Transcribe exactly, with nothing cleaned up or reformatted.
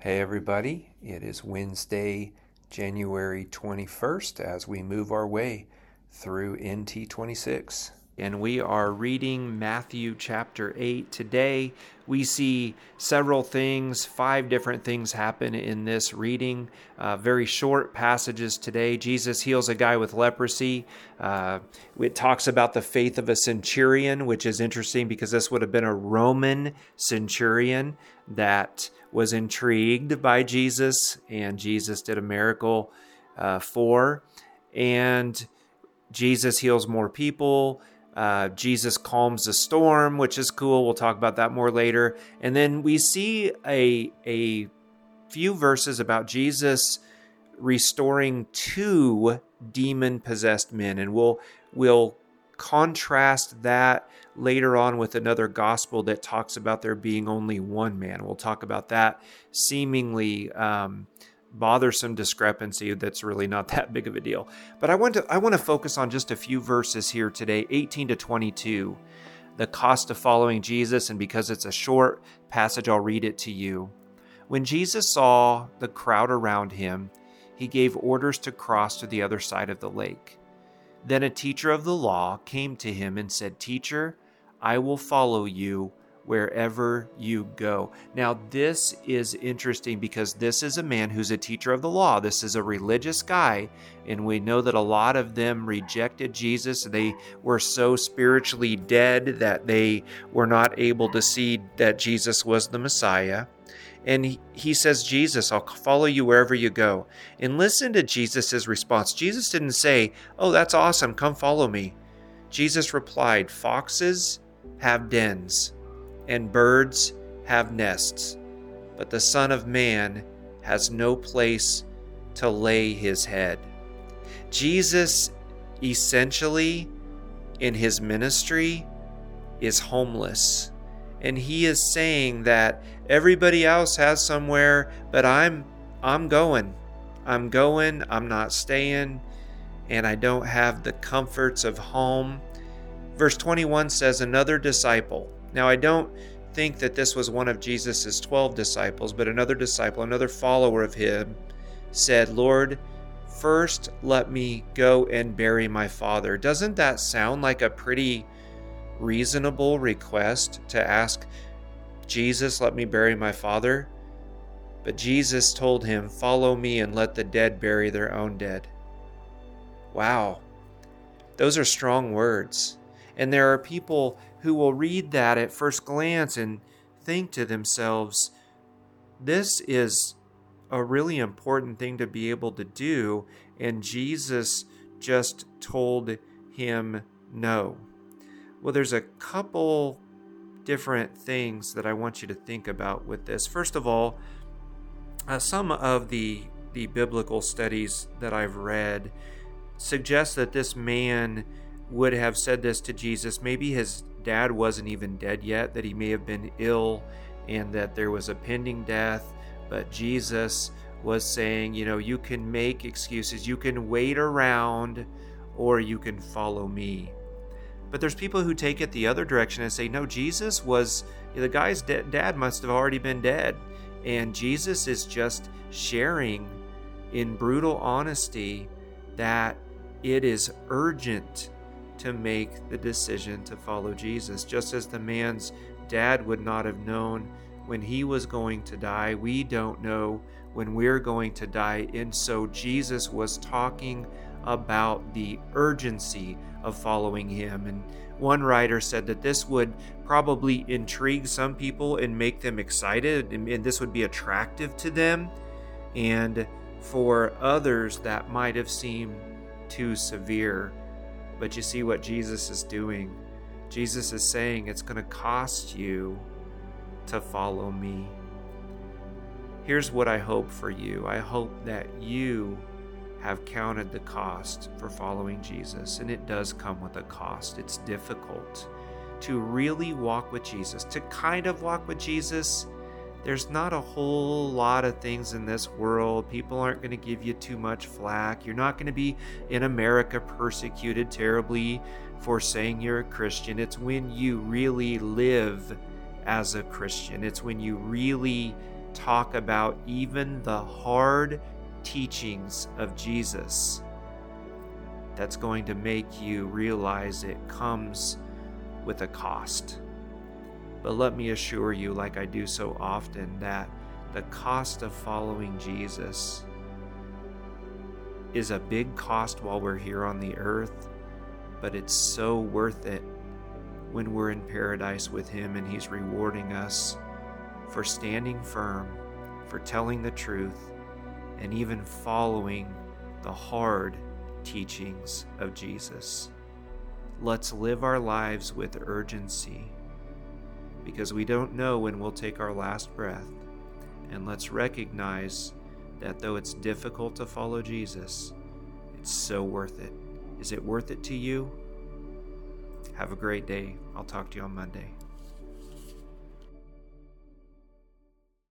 Hey everybody, it is Wednesday, January twenty-first as we move our way through N T twenty-six. And we are reading Matthew chapter eight. Today we see several things, five different things happen in this reading. Uh, very short passages today. Jesus heals a guy with leprosy. Uh, it talks about the faith of a centurion, which is interesting because this would have been a Roman centurion that was intrigued by Jesus, and Jesus did a miracle uh, for. And Jesus heals more people. Uh, Jesus calms the storm, which is cool. We'll talk about that more later. And then we see a, a few verses about Jesus restoring two demon-possessed men. And we'll, we'll contrast that later on with another gospel that talks about there being only one man. We'll talk about that seemingly um, bothersome discrepancy that's really not that big of a deal. But I want to I want to focus on just a few verses here today, eighteen to twenty-two, the cost of following Jesus. And because it's a short passage, I'll read it to you. When Jesus saw the crowd around him, he gave orders to cross to the other side of the lake. Then a teacher of the law came to him and said, "Teacher, I will follow you wherever you go." Now, this is interesting because this is a man who's a teacher of the law. This is a religious guy, and we know that a lot of them rejected Jesus. They were so spiritually dead that they were not able to see that Jesus was the Messiah. And he, he says, "Jesus, I'll follow you wherever you go." And listen to Jesus' response. Jesus didn't say, "Oh, that's awesome, come follow me." Jesus replied, "Foxes have dens, and birds have nests, but the Son of Man has no place to lay his head." Jesus, essentially, in his ministry, is homeless. And he is saying that everybody else has somewhere, but I'm I'm going. I'm going, I'm not staying, and I don't have the comforts of home. Verse twenty-one says, another disciple. Now, I don't think that this was one of Jesus's twelve disciples, but another disciple, another follower of him, said, "Lord, first let me go and bury my father." Doesn't that sound like a pretty reasonable request to ask Jesus, "Let me bury my father"? But Jesus told him, "Follow me and let the dead bury their own dead." Wow, those are strong words. And there are people who will read that at first glance and think to themselves, this is a really important thing to be able to do, and Jesus just told him no. Well, there's a couple different things that I want you to think about with this. First of all, uh, some of the, the biblical studies that I've read suggest that this man would have said this to Jesus. Maybe his dad wasn't even dead yet, that he may have been ill and that there was a pending death. But Jesus was saying, you know, you can make excuses, you can wait around, or you can follow me. But there's people who take it the other direction and say, no, Jesus was, the guy's dad must have already been dead. And Jesus is just sharing in brutal honesty that it is urgent to make the decision to follow Jesus. Just as the man's dad would not have known when he was going to die, we don't know when we're going to die. And so Jesus was talking about the urgency of following him. And one writer said that this would probably intrigue some people and make them excited, and, and this would be attractive to them. And for others, that might have seemed too severe. But you see what Jesus is doing. Jesus is saying it's going to cost you to follow me. Here's what I hope for you. I hope that you have counted the cost for following Jesus. And it does come with a cost. It's difficult to really walk with Jesus. To kind of walk with Jesus, there's not a whole lot of things in this world. People aren't going to give you too much flack. You're not going to be in America persecuted terribly for saying you're a Christian. It's when you really live as a Christian. It's when you really talk about even the hard teachings of Jesus that's going to make you realize it comes with a cost. But let me assure you, like I do so often, that the cost of following Jesus is a big cost while we're here on the earth, but it's so worth it when we're in paradise with Him and He's rewarding us for standing firm, for telling the truth, and even following the hard teachings of Jesus. Let's live our lives with urgency, because we don't know when we'll take our last breath. And let's recognize that though it's difficult to follow Jesus, it's so worth it. Is it worth it to you? Have a great day. I'll talk to you on Monday.